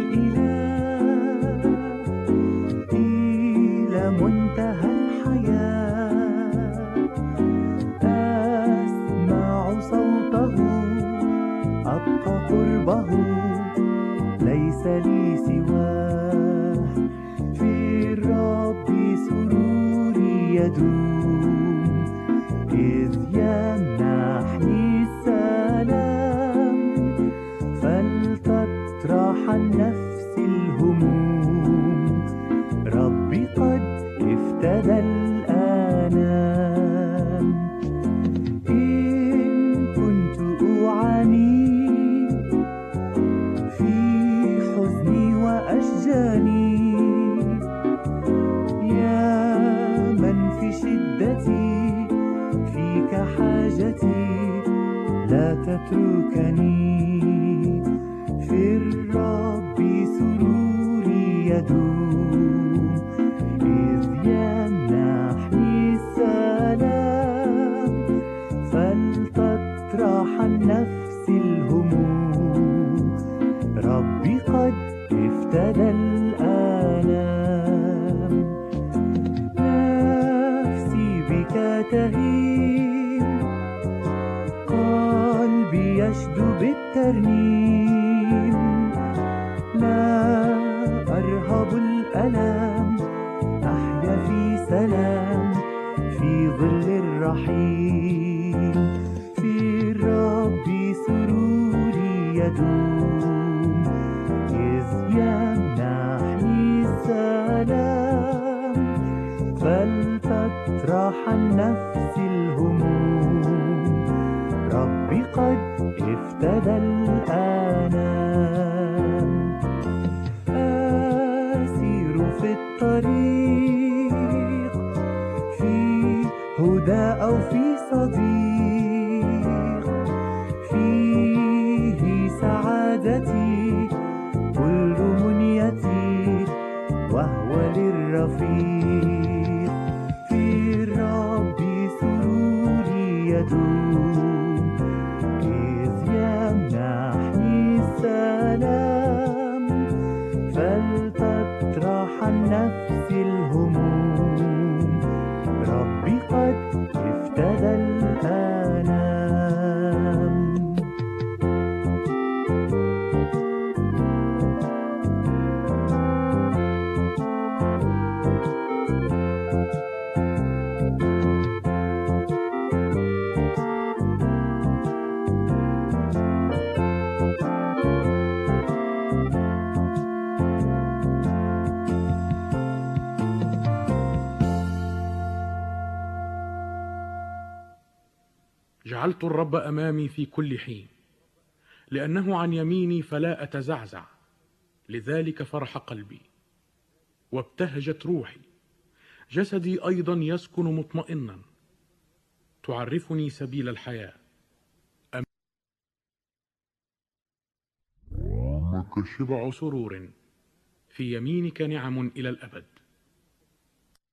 الإله إلى منتهى الحياة. أسمع صوته أبقى قربه، ليس لي سواه. في الرب سروري يدوم، إذ يمنحني السلام. فلتطرح النفس الهموم، ربي قد افتدى الآلام. إن كنت أعاني في حزني وأشجاني، يا من في شدتي فيك حاجتي، لا تتركني. في الرب سروري يدوم، إذ يمنحني السلام. فلتطرح النفس الهموم، ربي قد افتدى الآلام. نفسي بك تهيم، قلبي يشدو بالترنيم. لا أرهب الألام، أحيا في سلام في ظل الرحيم. في الرب سروري يدوم، إذ يمنحني السلام. فلتطرح النفس الهموم، ربي قد افتدى الآلام. أسير في الطريق، في هدى أو في صديق، فيه سعادتي كل منيتي، وهو للرفيق. في الرب سروري يدوم، إذ يمنحني السلام. فلتطرح النفس الهموم، ربي قد افتدى الآلام. جعلت الرب أمامي في كل حين، لأنه عن يميني فلا أتزعزع. لذلك فرح قلبي وابتهجت روحي، جسدي أيضا يسكن مطمئنا. تعرفني سبيل الحياة، أمامك شبع سرور، في يمينك نعم إلى الأبد.